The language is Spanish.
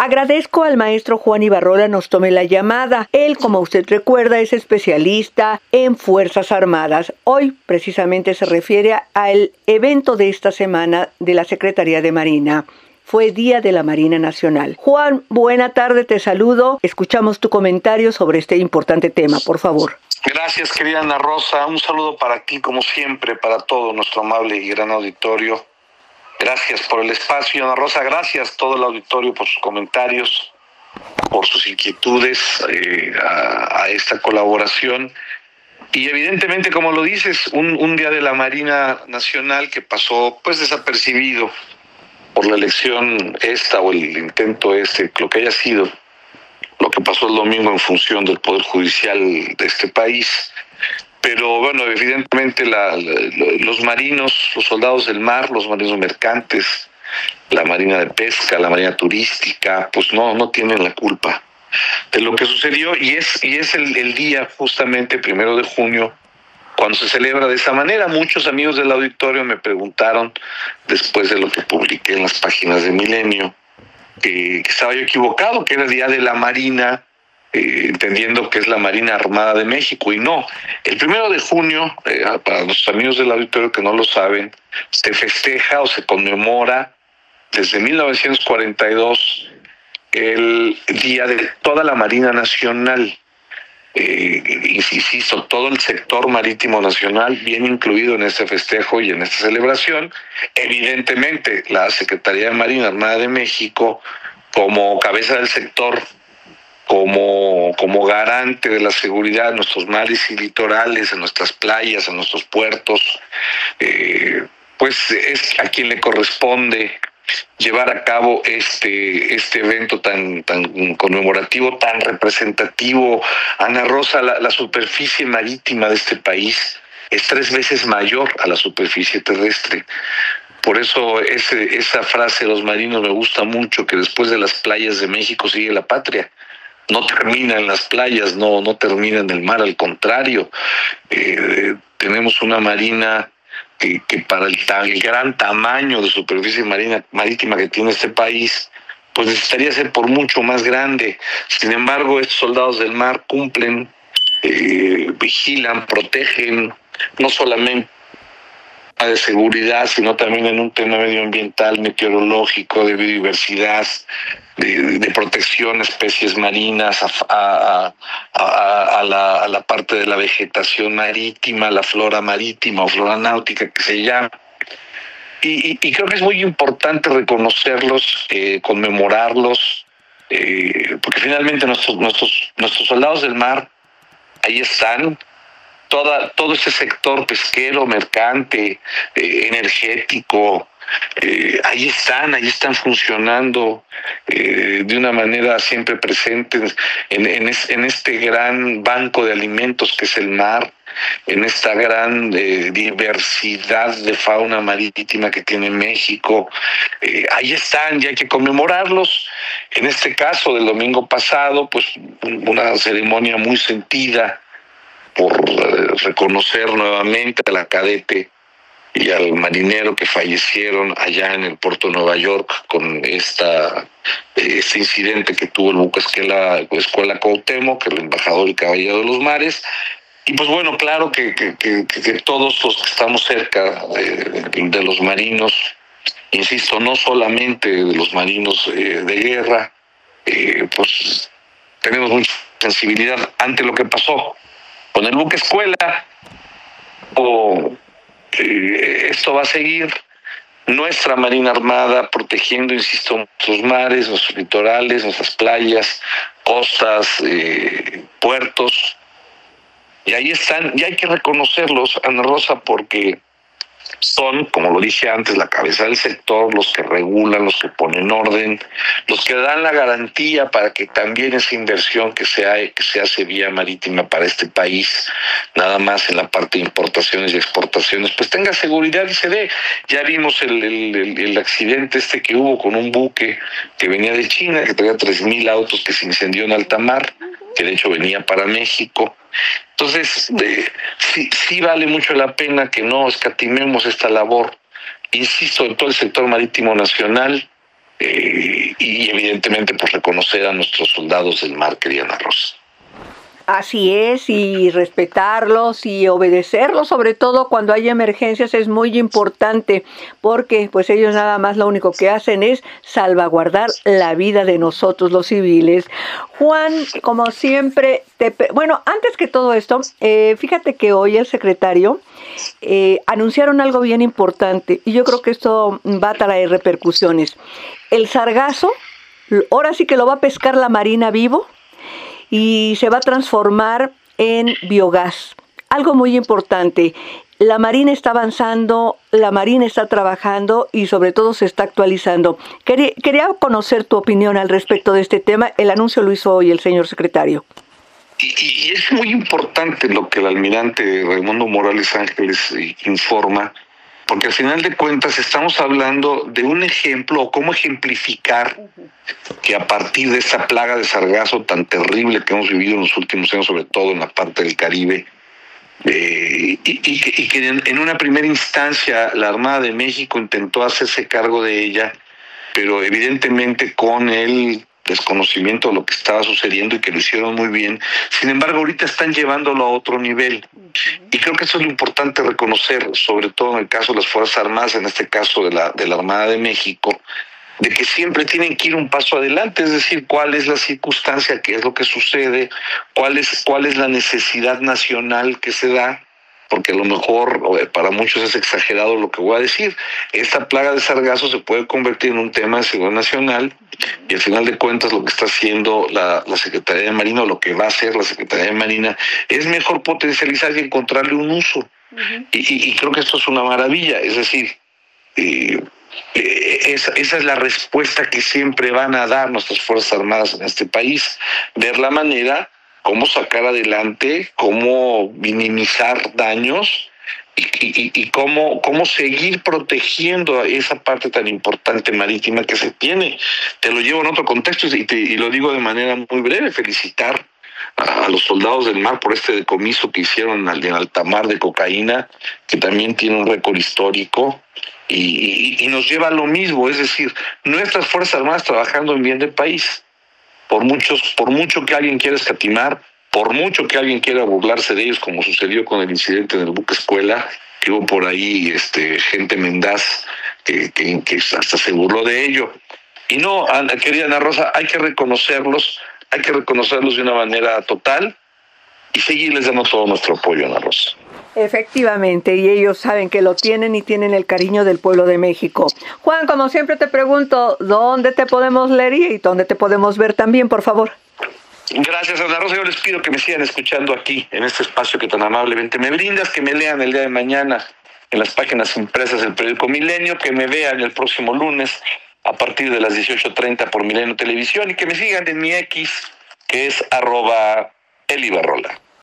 Agradezco al maestro Juan Ibarrola nos tome la llamada. Él, como usted recuerda, es especialista en Fuerzas Armadas. Hoy precisamente se refiere al evento de esta semana de la Secretaría de Marina. Fue Día de la Marina Nacional. Juan, buena tarde, te saludo. Escuchamos tu comentario sobre este importante tema, por favor. Gracias, querida Ana Rosa. Un saludo para ti, como siempre, para todo nuestro amable y gran auditorio. Gracias por el espacio, Ana Rosa. Gracias a todo el auditorio por sus comentarios, por sus inquietudes a esta colaboración. Y evidentemente, como lo dices, un Día de la Marina Nacional que pasó pues desapercibido por la elección esta o el intento lo que haya sido, lo que pasó el domingo en función del Poder Judicial de este país. Pero bueno, evidentemente los marinos, los soldados del mar, los marinos mercantes, la marina de pesca, la marina turística, pues no tienen la culpa de lo que sucedió, y es el día justamente 1 de junio cuando se celebra de esa manera. Muchos amigos del auditorio me preguntaron, después de lo que publiqué en las páginas de Milenio, que estaba yo equivocado, que era el Día de la Marina, entendiendo que es la Marina Armada de México, y no. El 1 de junio, para los amigos del auditorio que no lo saben, se festeja o se conmemora desde 1942 el Día de toda la Marina Nacional. Insisto, todo el sector marítimo nacional viene incluido en este festejo y en esta celebración. Evidentemente, la Secretaría de Marina Armada de México, como cabeza del sector, como garante de la seguridad en nuestros mares y litorales, en nuestras playas, en nuestros puertos, pues es a quien le corresponde llevar a cabo este evento tan conmemorativo, tan representativo. Ana Rosa, la superficie marítima de este país es 3 veces mayor a la superficie terrestre. Por eso esa frase de los marinos me gusta mucho, que después de las playas de México sigue la patria. No termina en las playas, no termina en el mar, al contrario. Tenemos una marina que para el gran tamaño de superficie marítima que tiene este país, pues necesitaría ser por mucho más grande. Sin embargo, estos soldados del mar cumplen, vigilan, protegen, no solamente de seguridad, sino también en un tema medioambiental, meteorológico, de biodiversidad, de protección de especies marinas, a la parte de la vegetación marítima, la flora marítima o flora náutica que se llama. Y creo que es muy importante reconocerlos, conmemorarlos, porque finalmente nuestros soldados del mar ahí están. Todo ese sector pesquero, mercante, energético, ahí están funcionando de una manera siempre presente en este gran banco de alimentos que es el mar, en esta gran diversidad de fauna marítima que tiene México. Ahí están y hay que conmemorarlos. En este caso del domingo pasado, pues una ceremonia muy sentida por reconocer nuevamente a la cadete y al marinero que fallecieron allá en el puerto de Nueva York con este incidente que tuvo el buque Escuela Cuauhtémoc, el embajador y caballero de los mares. Y pues bueno, claro que todos los que estamos cerca de los marinos, insisto, no solamente de los marinos de guerra, pues tenemos mucha sensibilidad ante lo que pasó con el buque escuela. Esto va a seguir. Nuestra Marina Armada protegiendo, insisto, nuestros mares, nuestros litorales, nuestras playas, costas, puertos. Y ahí están, y hay que reconocerlos, Ana Rosa, porque son, como lo dije antes, la cabeza del sector, los que regulan, los que ponen orden, los que dan la garantía para que también esa inversión que se hace vía marítima para este país, nada más en la parte de importaciones y exportaciones, pues tenga seguridad y se dé. Ya vimos el accidente que hubo con un buque que venía de China, que traía 3,000 autos, que se incendió en alta mar, que de hecho venía para México. Entonces, sí vale mucho la pena que no escatimemos esta labor, insisto, en todo el sector marítimo nacional, y evidentemente pues reconocer a nuestros soldados del mar, querida Ana Rosa. Así es, y respetarlos y obedecerlos, sobre todo cuando hay emergencias, es muy importante, porque pues ellos nada más lo único que hacen es salvaguardar la vida de nosotros los civiles. Juan, como siempre, bueno, antes que todo esto, fíjate que hoy el secretario anunciaron algo bien importante, y yo creo que esto va a traer repercusiones. El sargazo, ahora sí que lo va a pescar la Marina vivo, y se va a transformar en biogás. Algo muy importante, la Marina está avanzando, la Marina está trabajando y sobre todo se está actualizando. Quería conocer tu opinión al respecto de este tema. El anuncio lo hizo hoy el señor secretario. Y es muy importante lo que el almirante Raimundo Morales Ángeles informa, porque al final de cuentas estamos hablando de un ejemplo, o cómo ejemplificar que a partir de esta plaga de sargazo tan terrible que hemos vivido en los últimos años, sobre todo en la parte del Caribe, y que en una primera instancia la Armada de México intentó hacerse cargo de ella, pero evidentemente con el desconocimiento de lo que estaba sucediendo, y que lo hicieron muy bien. Sin embargo, ahorita están llevándolo a otro nivel. Y creo que eso es lo importante reconocer, sobre todo en el caso de las Fuerzas Armadas, en este caso de la Armada de México, de que siempre tienen que ir un paso adelante, es decir, cuál es la circunstancia, qué es lo que sucede, cuál es la necesidad nacional que se da, porque a lo mejor para muchos es exagerado lo que voy a decir. Esta plaga de sargazo se puede convertir en un tema de seguridad nacional, y al final de cuentas lo que está haciendo la Secretaría de Marina, o lo que va a hacer la Secretaría de Marina, es mejor potencializar y encontrarle un uso. Uh-huh. Y creo que esto es una maravilla, es decir, esa es la respuesta que siempre van a dar nuestras Fuerzas Armadas en este país, ver la manera cómo sacar adelante, cómo minimizar daños y cómo seguir protegiendo a esa parte tan importante marítima que se tiene. Te lo llevo en otro contexto y lo digo de manera muy breve: felicitar a los soldados del mar por este decomiso que hicieron en alta mar de cocaína, que también tiene un récord histórico, y nos lleva a lo mismo, es decir, nuestras Fuerzas Armadas trabajando en bien del país. Por mucho que alguien quiera escatimar, por mucho que alguien quiera burlarse de ellos, como sucedió con el incidente en el buque escuela, que hubo por ahí gente mendaz que hasta se burló de ello. Y no, querida Ana Rosa, hay que reconocerlos de una manera total y seguirles dando todo nuestro apoyo, Ana Rosa. Efectivamente, y ellos saben que lo tienen y tienen el cariño del pueblo de México. Juan, como siempre te pregunto, ¿dónde te podemos leer y dónde te podemos ver también, por favor? Gracias, Ana Rosa. Yo les pido que me sigan escuchando aquí, en este espacio que tan amablemente me brindas, que me lean el día de mañana en las páginas impresas del periódico Milenio, que me vean el próximo lunes a partir de las 18:30 por Milenio Televisión, y que me sigan en mi X, que es @Elibarrola.